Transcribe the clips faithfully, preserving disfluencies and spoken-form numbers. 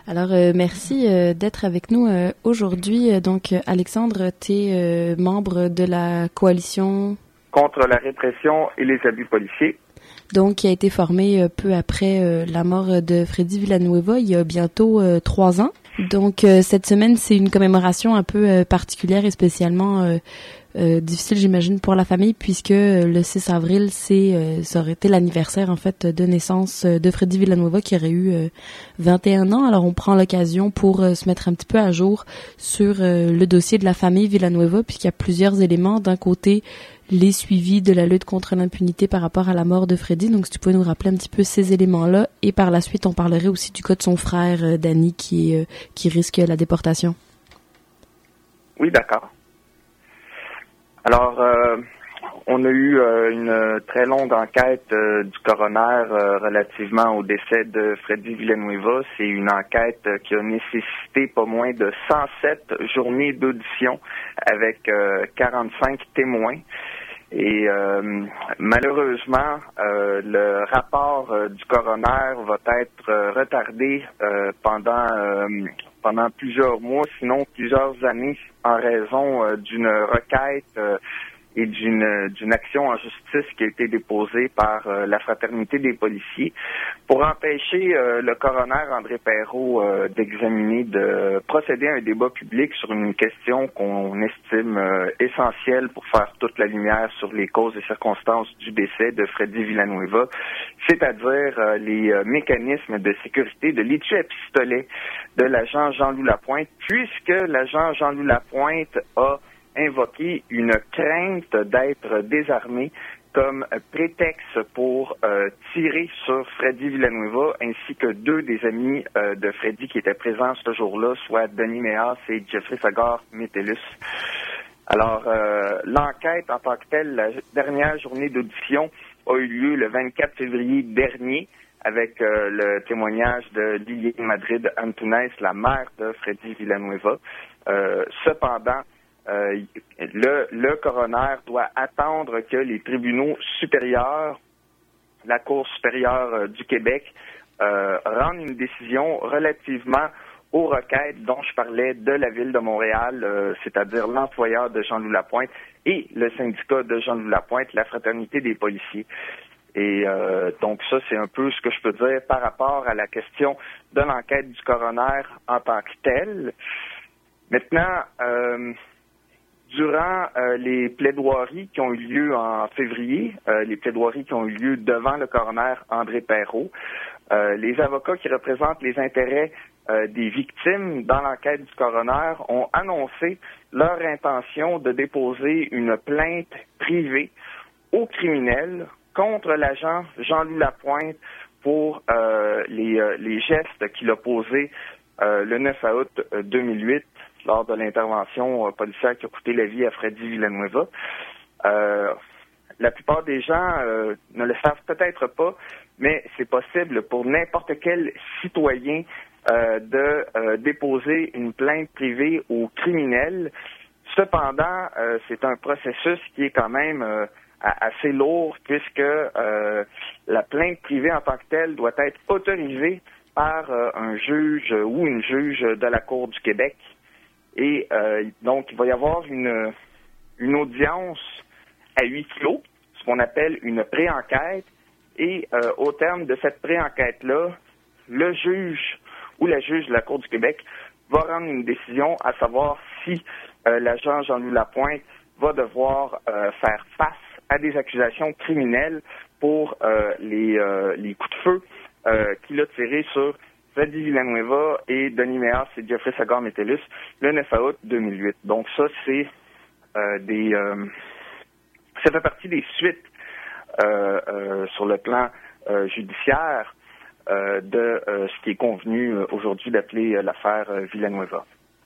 Alors, euh, merci euh, d'être avec nous euh, aujourd'hui. Donc, Alexandre, tu es euh, membre de la coalition contre la répression et les abus policiers. Donc, qui a été formée euh, peu après euh, la mort de Freddy Villanueva, il y a bientôt euh, trois ans. Donc, euh, cette semaine, c'est une commémoration un peu euh, particulière et spécialement euh, euh, difficile, j'imagine, pour la famille, puisque euh, le six avril, c'est euh, ça aurait été l'anniversaire, en fait, de naissance euh, de Freddy Villanueva, qui aurait eu euh, vingt et un ans. Alors, on prend l'occasion pour euh, se mettre un petit peu à jour sur euh, le dossier de la famille Villanueva, puisqu'il y a plusieurs éléments. D'un côté, les suivis de la lutte contre l'impunité par rapport à la mort de Freddy. Donc, si tu pouvais nous rappeler un petit peu ces éléments-là. Et par la suite, on parlerait aussi du cas de son frère, euh, Danny, qui, euh, qui risque la déportation. Oui, d'accord. Alors, euh, on a eu euh, une très longue enquête euh, du coroner euh, relativement au décès de Freddy Villanueva. C'est une enquête euh, qui a nécessité pas moins de cent sept journées d'audition avec euh, quarante-cinq témoins. Et euh, malheureusement, euh, le rapport euh, du coroner va être euh, retardé euh, pendant euh, pendant plusieurs mois, sinon plusieurs années, en raison euh, d'une requête euh, et d'une d'une action en justice qui a été déposée par euh, la Fraternité des policiers pour empêcher euh, le coroner André Perrault euh, d'examiner, de procéder à un débat public sur une question qu'on estime euh, essentielle pour faire toute la lumière sur les causes et circonstances du décès de Freddy Villanueva, c'est-à-dire euh, les euh, mécanismes de sécurité de l'étui à pistolet de l'agent Jean-Loup Lapointe, puisque l'agent Jean-Loup Lapointe a invoqué une crainte d'être désarmé comme prétexte pour euh, tirer sur Freddy Villanueva ainsi que deux des amis euh, de Freddy qui étaient présents ce jour-là, soit Denis Méas et Jeffrey Sagard-Metellus. Alors, euh, l'enquête en tant que telle, la dernière journée d'audition a eu lieu le vingt-quatre février dernier avec euh, le témoignage de Liliane Madrid Antunes, la mère de Freddy Villanueva. Euh, cependant, Euh, le, le coroner doit attendre que les tribunaux supérieurs, la Cour supérieure euh, du Québec, euh, rendent une décision relativement aux requêtes dont je parlais de la Ville de Montréal, euh, c'est-à-dire l'employeur de Jean-Loup Lapointe et le syndicat de Jean-Loup Lapointe, la Fraternité des policiers. Et euh, donc ça, c'est un peu ce que je peux dire par rapport à la question de l'enquête du coroner en tant que telle. Maintenant, euh, Durant euh, les plaidoiries qui ont eu lieu en février, euh, les plaidoiries qui ont eu lieu devant le coroner André Perrault, euh, les avocats qui représentent les intérêts euh, des victimes dans l'enquête du coroner ont annoncé leur intention de déposer une plainte privée au criminel contre l'agent Jean-Loup Lapointe pour euh, les, euh, les gestes qu'il a posés euh, le neuf août deux mille huit lors de l'intervention euh, policière qui a coûté la vie à Freddy Villanueva. Euh, la plupart des gens euh, ne le savent peut-être pas, mais c'est possible pour n'importe quel citoyen euh, de euh, déposer une plainte privée au criminel. Cependant, euh, c'est un processus qui est quand même euh, assez lourd puisque euh, la plainte privée en tant que telle doit être autorisée par euh, un juge ou une juge de la Cour du Québec. Et euh, donc, il va y avoir une, une audience à huis clos, ce qu'on appelle une pré-enquête. Et euh, au terme de cette pré-enquête-là, le juge ou la juge de la Cour du Québec va rendre une décision à savoir si euh, l'agent Jean-Loup Lapointe va devoir euh, faire face à des accusations criminelles pour euh, les, euh, les coups de feu euh, qu'il a tirés sur Freddy Villanueva et Denis Méas et Jeffrey Sagard-Metellus le neuf août deux mille huit. Donc ça, c'est euh, des... Euh, ça fait partie des suites euh, euh, sur le plan euh, judiciaire euh, de euh, ce qui est convenu euh, aujourd'hui d'appeler euh, l'affaire euh, Villanueva.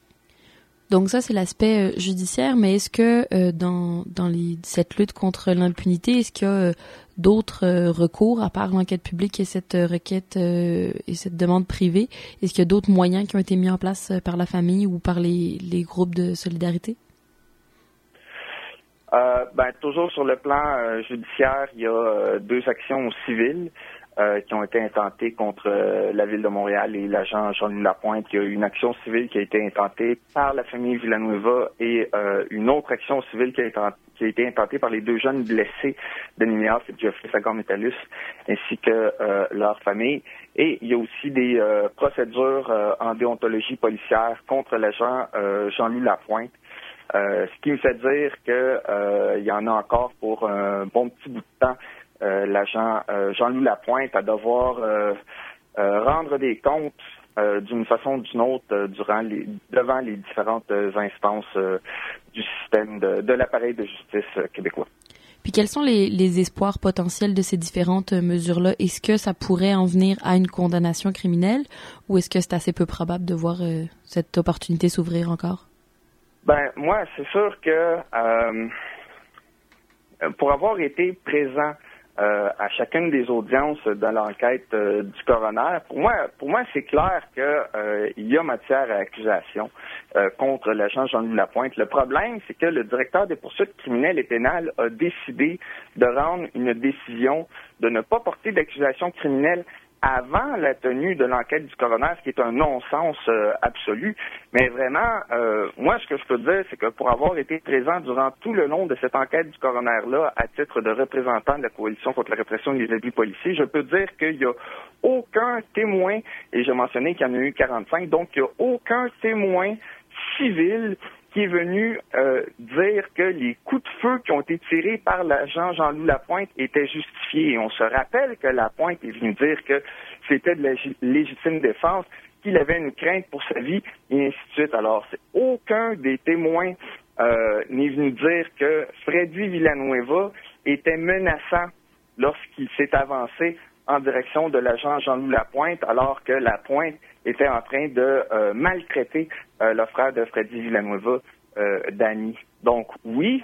Donc ça, c'est l'aspect euh, judiciaire, mais est-ce que euh, dans dans les, cette lutte contre l'impunité, est-ce qu'il y a euh, d'autres euh, recours, à part l'enquête publique et cette euh, requête euh, et cette demande privée? Est-ce qu'il y a d'autres moyens qui ont été mis en place euh, par la famille ou par les, les groupes de solidarité? Euh, ben, toujours sur le plan euh, judiciaire, il y a euh, deux actions civiles. euh, qui ont été intentés contre euh, la Ville de Montréal et l'agent Jean-Louis Lapointe. Il y a eu une action civile qui a été intentée par la famille Villanueva et euh, une autre action civile qui a, été, qui a été intentée par les deux jeunes blessés, Denis Méas et Geoffrey Sagor-Metallus, ainsi que euh, leur famille. Et il y a aussi des euh, procédures euh, en déontologie policière contre l'agent euh, Jean-Louis Lapointe. Euh, ce qui me fait dire que euh, il y en a encore pour un bon petit bout de temps. Euh, l'agent euh, Jean-Louis Lapointe à devoir euh, euh, rendre des comptes euh, d'une façon ou d'une autre euh, durant les, devant les différentes euh, instances euh, du système de, de l'appareil de justice euh, québécois. Puis quels sont les, les espoirs potentiels de ces différentes mesures-là? Est-ce que ça pourrait en venir à une condamnation criminelle ou est-ce que c'est assez peu probable de voir euh, cette opportunité s'ouvrir encore? Ben moi, c'est sûr que euh, pour avoir été présent Euh, à chacune des audiences de l'enquête euh, du coroner. Pour moi, pour moi, c'est clair que euh, il y a matière à accusation euh, contre l'agent Jean-Louis Lapointe. Le problème, c'est que le directeur des poursuites criminelles et pénales a décidé de rendre une décision de ne pas porter d'accusation criminelle avant la tenue de l'enquête du coroner, ce qui est un non-sens euh, absolu. Mais vraiment, euh, moi, ce que je peux dire, c'est que pour avoir été présent durant tout le long de cette enquête du coroner-là, à titre de représentant de la Coalition contre la répression des abus policiers, je peux dire qu'il n'y a aucun témoin, et j'ai mentionné qu'il y en a eu quarante-cinq, donc il n'y a aucun témoin civil qui est venu euh, dire que les coups de feu qui ont été tirés par l'agent Jean-Louis Lapointe étaient justifiés. Et on se rappelle que Lapointe est venu dire que c'était de la légitime défense, qu'il avait une crainte pour sa vie, et ainsi de suite. Alors, c'est aucun des témoins euh, n'est venu dire que Freddy Villanueva était menaçant lorsqu'il s'est avancé en direction de l'agent Jean-Louis Lapointe, alors que Lapointe était en train de euh, maltraiter euh, le frère de Freddy Villanueva, euh, Danny. Donc oui,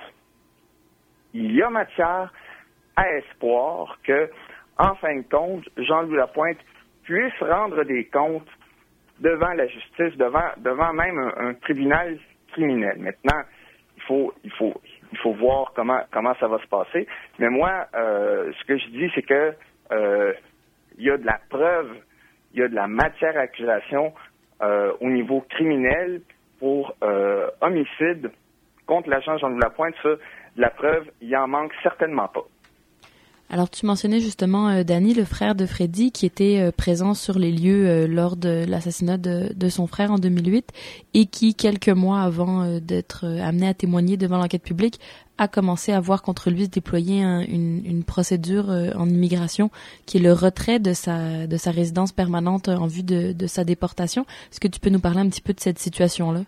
il y a matière à espoir que, en fin de compte, Jean-Louis Lapointe puisse rendre des comptes devant la justice, devant, devant même un, un tribunal criminel. Maintenant, il faut, il faut, il faut voir comment, comment ça va se passer. Mais moi, euh, ce que je dis, c'est que euh, il y a de la preuve, il y a de la matière à accusation euh, au niveau criminel pour euh, homicide contre l'agent Jean-Louis Lapointe. Ça, de la preuve, il en manque certainement pas. Alors, tu mentionnais justement euh, Danny, le frère de Freddy, qui était euh, présent sur les lieux euh, lors de l'assassinat de, de son frère en deux mille huit et qui, quelques mois avant euh, d'être euh, amené à témoigner devant l'enquête publique, a commencé à voir contre lui se déployer un, une, une procédure euh, en immigration qui est le retrait de sa, de sa résidence permanente en vue de, de sa déportation. Est-ce que tu peux nous parler un petit peu de cette situation-là?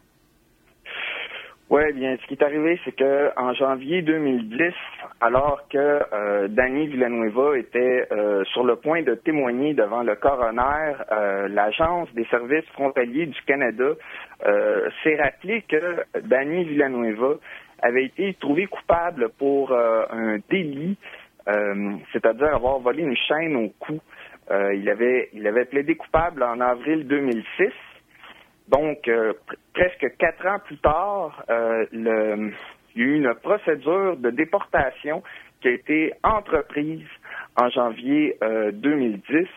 Oui, bien, ce qui est arrivé, c'est que en janvier deux mille dix, alors que euh, Danny Villanueva était euh, sur le point de témoigner devant le coroner, euh, l'Agence des services frontaliers du Canada euh, s'est rappelé que Danny Villanueva avait été trouvé coupable pour euh, un délit, euh, c'est-à-dire avoir volé une chaîne au cou. Euh, il avait, il avait plaidé coupable en avril deux mille six. Donc, euh, pr- presque quatre ans plus tard, euh, le, il y a eu une procédure de déportation qui a été entreprise en janvier euh, deux mille dix.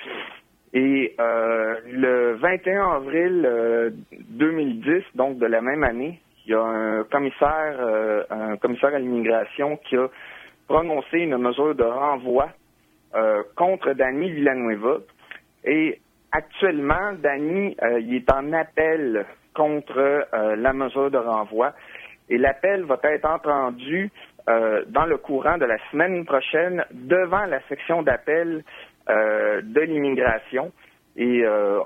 Et euh, le vingt et un avril euh, deux mille dix, donc de la même année, il y a un commissaire, euh, un commissaire à l'immigration qui a prononcé une mesure de renvoi euh, contre Danny Villanueva. Et actuellement, Danny, euh, il est en appel contre euh, la mesure de renvoi et l'appel va être entendu euh, dans le courant de la semaine prochaine devant la section d'appel euh, de l'immigration. Et euh,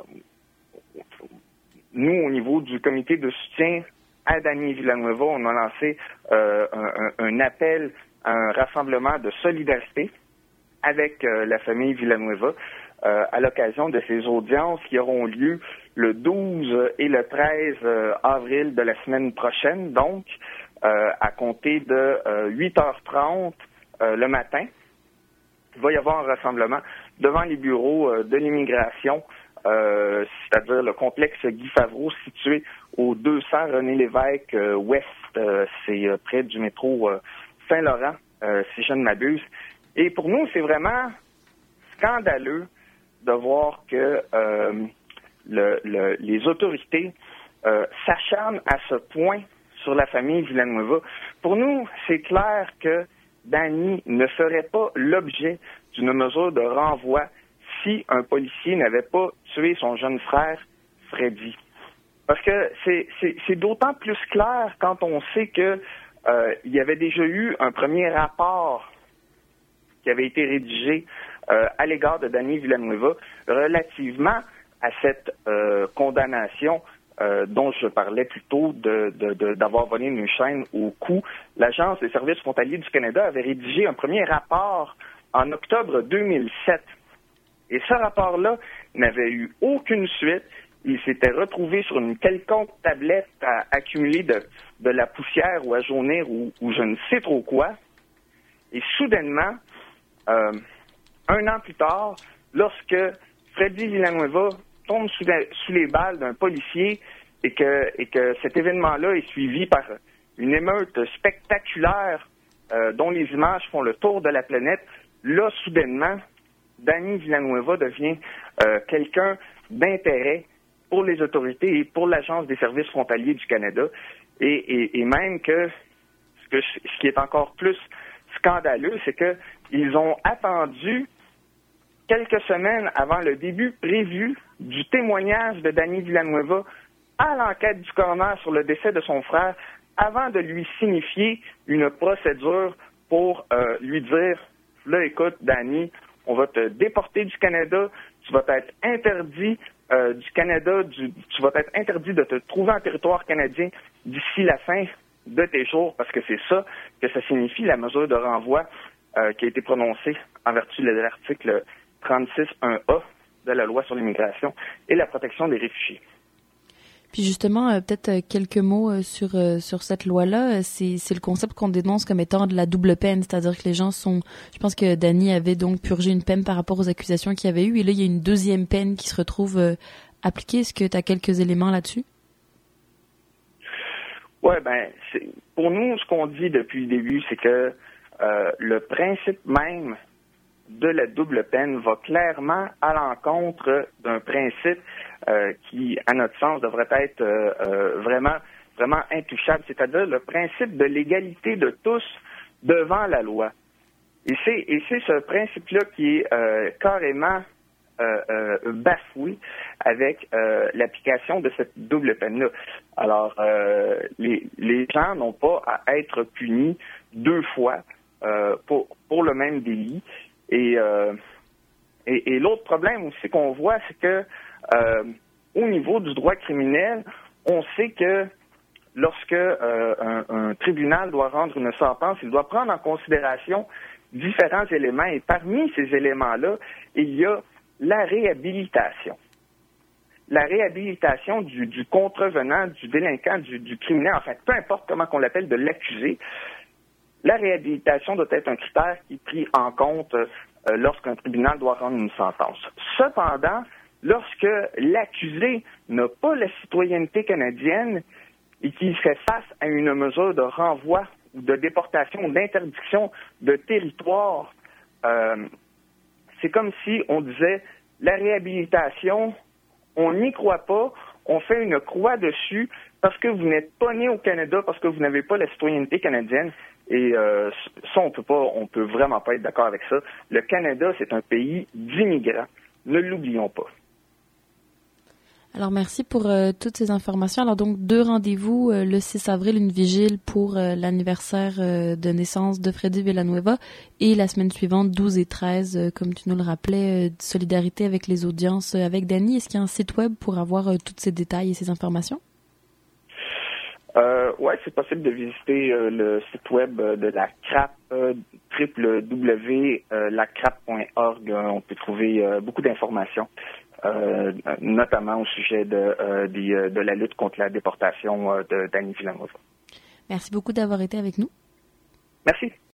nous, au niveau du comité de soutien à Danny Villanueva, on a lancé euh, un, un appel à un rassemblement de solidarité avec euh, la famille Villanueva. Euh, à l'occasion de ces audiences qui auront lieu le douze et le treize euh, avril de la semaine prochaine, donc euh, à compter de euh, huit heures trente euh, le matin. Il va y avoir un rassemblement devant les bureaux euh, de l'immigration, euh, c'est-à-dire le complexe Guy Favreau situé au deux cents René Lévesque euh, Ouest, euh, c'est euh, près du métro euh, Saint-Laurent, euh, si je ne m'abuse. Et pour nous, c'est vraiment... scandaleux de voir que euh, le, le, les autorités euh, s'acharnent à ce point sur la famille Villanueva. Pour nous, c'est clair que Danny ne ferait pas l'objet d'une mesure de renvoi si un policier n'avait pas tué son jeune frère, Freddy. Parce que c'est, c'est, c'est d'autant plus clair quand on sait que euh, il y avait déjà eu un premier rapport qui avait été rédigé euh, à l'égard de Danny Villanueva relativement à cette euh, condamnation euh, dont je parlais plus tôt de, de, de, d'avoir volé une chaîne au cou. L'Agence des services frontaliers du Canada avait rédigé un premier rapport en octobre deux mille sept. Et ce rapport-là n'avait eu aucune suite. Il s'était retrouvé sur une quelconque tablette à accumuler de, de la poussière ou à jaunir ou, ou je ne sais trop quoi. Et soudainement, euh, un an plus tard, lorsque Freddy Villanueva tombe sous, la, sous les balles d'un policier et que, et que cet événement-là est suivi par une émeute spectaculaire euh, dont les images font le tour de la planète, là, soudainement, Danny Villanueva devient euh, quelqu'un d'intérêt pour les autorités et pour l'Agence des services frontaliers du Canada. Et, et, et même que ce, que ce qui est encore plus scandaleux, c'est qu'ils ont attendu quelques semaines avant le début prévu du témoignage de Danny Villanueva à l'enquête du coroner sur le décès de son frère avant de lui signifier une procédure pour euh, lui dire « Là, écoute, Danny, on va te déporter du Canada, tu vas être interdit euh, du Canada, du, tu vas être interdit de te trouver en territoire canadien d'ici la fin de tes jours, parce que c'est ça que ça signifie, la mesure de renvoi euh, qui a été prononcée en vertu de l'article trente-six un A de la loi sur l'immigration et la protection des réfugiés. Puis justement, euh, peut-être euh, quelques mots euh, sur euh, sur cette loi-là. C'est c'est le concept qu'on dénonce comme étant de la double peine, c'est-à-dire que les gens sont. Je pense que Danny avait donc purgé une peine par rapport aux accusations qu'il y avait eu, et là il y a une deuxième peine qui se retrouve euh, appliquée. Est-ce que tu as quelques éléments là-dessus? Ouais, ben c'est, pour nous, ce qu'on dit depuis le début, c'est que euh, le principe même de la double peine va clairement à l'encontre d'un principe euh, qui, à notre sens, devrait être euh, euh, vraiment, vraiment intouchable, c'est-à-dire le principe de l'égalité de tous devant la loi. Et c'est, et c'est ce principe-là qui est euh, carrément euh, euh, bafoué avec euh, l'application de cette double peine-là. Alors, euh, les, les gens n'ont pas à être punis deux fois euh, pour, pour le même délit. Et, euh, et, et l'autre problème aussi qu'on voit, c'est que euh, au niveau du droit criminel, on sait que lorsque euh, un, un tribunal doit rendre une sentence, il doit prendre en considération différents éléments. Et parmi ces éléments-là, il y a la réhabilitation. La réhabilitation du, du contrevenant, du délinquant, du, du criminel, enfin, peu importe comment qu'on l'appelle, de l'accusé. La réhabilitation doit être un critère qui est pris en compte euh, lorsqu'un tribunal doit rendre une sentence. Cependant, lorsque l'accusé n'a pas la citoyenneté canadienne et qu'il fait face à une mesure de renvoi ou de déportation ou d'interdiction de territoire, euh, c'est comme si on disait la réhabilitation, on n'y croit pas, on fait une croix dessus parce que vous n'êtes pas né au Canada, parce que vous n'avez pas la citoyenneté canadienne. Et euh, ça, on peut pas, on peut vraiment pas être d'accord avec ça. Le Canada, c'est un pays d'immigrants. Ne l'oublions pas. Alors, merci pour euh, toutes ces informations. Alors, donc, deux rendez-vous, euh, le six avril, une vigile pour euh, l'anniversaire euh, de naissance de Freddy Villanueva, et la semaine suivante, douze et treize, euh, comme tu nous le rappelais, euh, de solidarité avec les audiences euh, avec Danny. Est-ce qu'il y a un site web pour avoir euh, tous ces détails et ces informations? Euh, ouais, c'est possible de visiter euh, le site web de la C R A P, euh, w w w point la crap point org. Euh, on peut trouver euh, beaucoup d'informations, euh, notamment au sujet de, euh, des, de la lutte contre la déportation euh, de Danny Villanueva. Merci beaucoup d'avoir été avec nous. Merci.